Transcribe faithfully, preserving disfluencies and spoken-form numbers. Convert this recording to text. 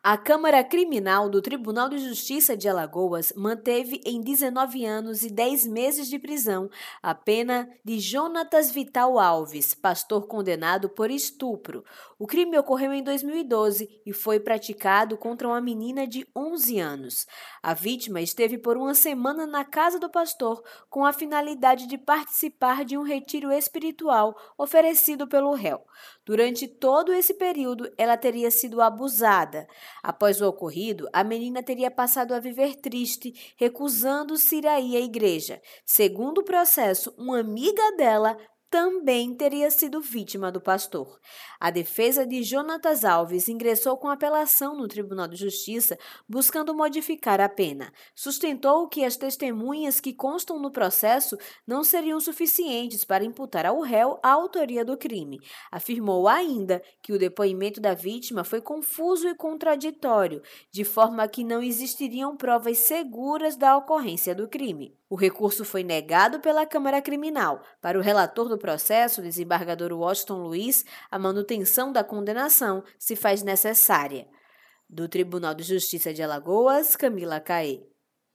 A Câmara Criminal do Tribunal de Justiça de Alagoas manteve em dezenove anos e dez meses de prisão a pena de Jonatas Vital Alves, pastor condenado por estupro. O crime ocorreu em dois mil e doze e foi praticado contra uma menina de onze anos. A vítima esteve por uma semana na casa do pastor com a finalidade de participar de um retiro espiritual oferecido pelo réu. Durante todo esse período, ela teria sido abusada. Após o ocorrido, a menina teria passado a viver triste, recusando-se a ir à igreja. Segundo o processo, uma amiga dela também teria sido vítima do pastor. A defesa de Jonatas Alves ingressou com apelação no Tribunal de Justiça, buscando modificar a pena. Sustentou que as testemunhas que constam no processo não seriam suficientes para imputar ao réu a autoria do crime. Afirmou ainda que o depoimento da vítima foi confuso e contraditório, de forma que não existiriam provas seguras da ocorrência do crime. O recurso foi negado pela Câmara Criminal. Para o relator do processo, o desembargador Washington Luiz, a manutenção da condenação se faz necessária. Do Tribunal de Justiça de Alagoas, Camila Caê.